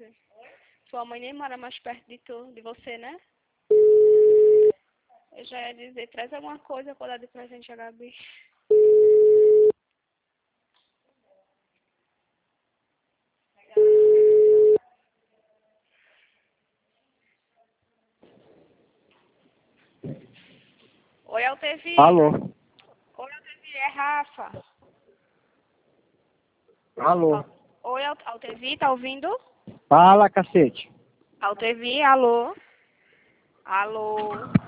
dizer. Sua mãe nem mora mais perto de você, né? Eu já ia dizer, traz alguma coisa pra dar de presente a Gabi. Oi, Altevi. Alô? Oi, Altevi, é Rafa. Alô? Oi, Altevi, tá ouvindo? Fala, cacete. Altevi, alô? Alô?